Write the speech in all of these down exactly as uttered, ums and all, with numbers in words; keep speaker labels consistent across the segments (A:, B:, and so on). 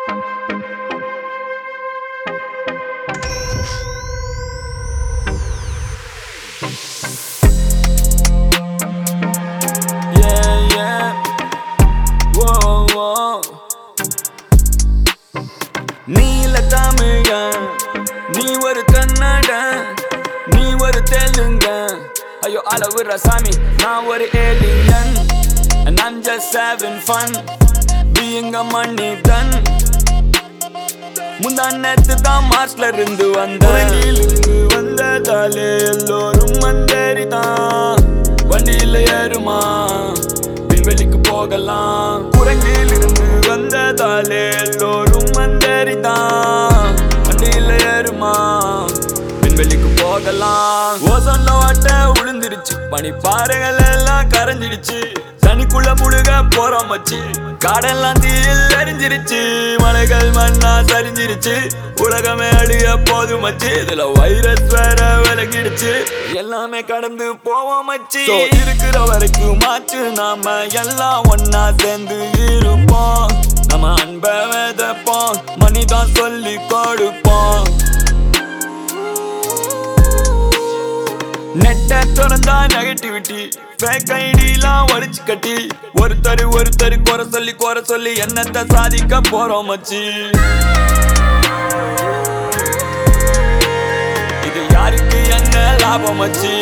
A: நீல தமிழன் நீ ஒரு கன்னடன் நீ ஒரு தெலுங்கன் ஐயோ அளவுற சாமி நான் ஒரு alien and I'm just having fun being a money done முந்தா நேத்து தான் மார்ச்ல இருந்து வந்த இருந்து வந்ததாலே எல்லோரும் வந்தேறிதான் வண்டியில ஏறுமா விண்வெளிக்கு போகலாம் குரங்கில் இருந்து வந்ததாலே எல்லோரும் வந்தேறிதான் வண்டியில ஏறுமா விண்வெளிக்கு போகலாம் ஓசோன்ல வாட்ட உளுந்துருச்சு பனி பாறைகள் எல்லாம் கரைஞ்சிடுச்சு தனிக்குள்ள முழுக போறோம் வச்சு காடெல்லாம் தீயில் எரிஞ்சிருச்சு மலைகள் மண்ணா சரிஞ்சிருச்சு உலகமே அழிய போதும் வச்சு இதுல வைரஸ் வேற விலகிடுச்சு எல்லாமே கடந்து போவோம் மச்சி இருக்கிற வரைக்கும் மாச்சு நாம எல்லாம் ஒன்னா சேர்ந்து இருப்போம் நம்ம அன்பை விதைப்போம் மணிதான் சொல்லி கொடுப்போம் நெட்ட திறந்தா நெகட்டிவிட்டி ஃபேக் ஐடிலாம் ஒழிச்சு கட்டி ஒருத்தர் ஒருத்தர் குறை சொல்லி குறை சொல்லி என்னத்தை சாதிக்க போறோம் மச்சி இது யாருக்கு என்ன லாபம் மச்சி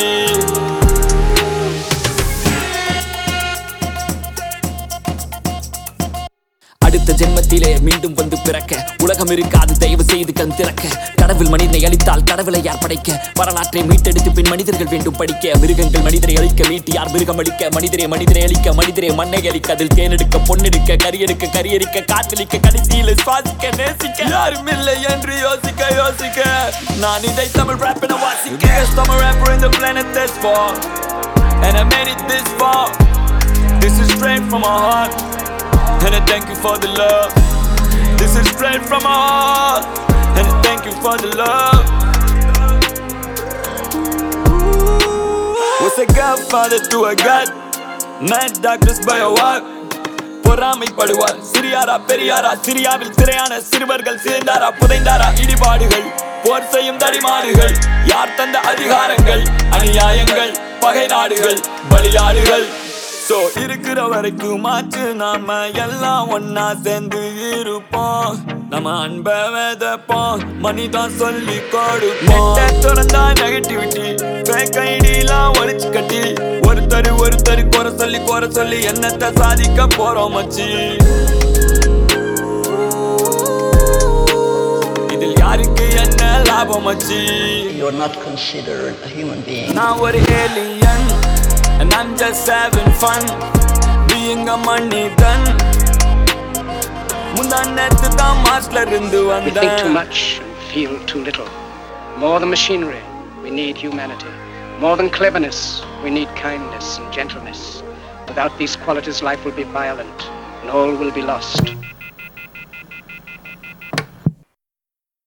A: அடுத்த ஜென்மத்திலே மீண்டும் வந்து பிறக்க உலகம் இருக்காது தயவு செய்து கண் திறக்க கடவுள் மனிதனை அழித்தால் கடவுளை யார் படைக்க வரலாற்றை மீட்டெடுத்து பின் மனிதர்கள் வேண்டும் படிக்க மிருகங்கள் மனிதரை அழிக்க மீட்டு யார் மிருகம் அழிக்க மனிதரை மனிதரை அழிக்க மனிதரை மண்ணை அழிக்க அதில் தேனெடுக்க பொண்ணெடுக்க கரியெடுக்க கரியரிக்க காத்தலிக்க கடைசியில் சுவாசிக்க நேசிக்க யாரும் இல்லை என்று யோசிக்க யோசிக்க நான் இதை தமிழ் rap என வாசிக்க Tamil rapper in the planet this far and I made it this far this is straight from my heart and I thank you for the love. This is straight from my heart, and I thank you for the love. Was a godfather to a god, mad doctors by a what? பொறாமை படுவார் சிறியாரா பெரியாரா சிரியாவில் திரையான சிறுவர்கள் சேர்ந்தாரா புதைந்தாரா இடிபாடுகள் போர் செய்யும் தடிமாடுகள் யார் தந்த அதிகாரங்கள் அநியாயங்கள் பகை நாடுகள் பலியாடுகள் சோ இருக்கிற வரைக்கும் மாச்சு நாம எல்லாம் ஒன்னா சேர்ந்து இருப்போம் நம்ம அன்பை விதைப்போம் மணிதான் சொல்லி கொடுப்போம் திறந்தா நெகட்டிவிட்டி ஃபேக் ஐடிலாம் ஒழிச்சு கட்டி ஒருத்தர் ஒருத்தர் குறை சொல்லி குறை சொல்லி என்னத்தை சாதிக்க போறோம் மச்சி இதில் யாருக்கு என்ன லாபம் மச்சி
B: You're not considered a human being.
A: நான் ஒரு alien and I'm just having fun being a money done முந்தா நேத்து தான் மார்ச்ல இருந்து வந்த
C: We think too much and feel too little. More than machinery, we need humanity. More than cleverness, we need kindness and gentleness. Without these qualities, life will be violent and all will be lost.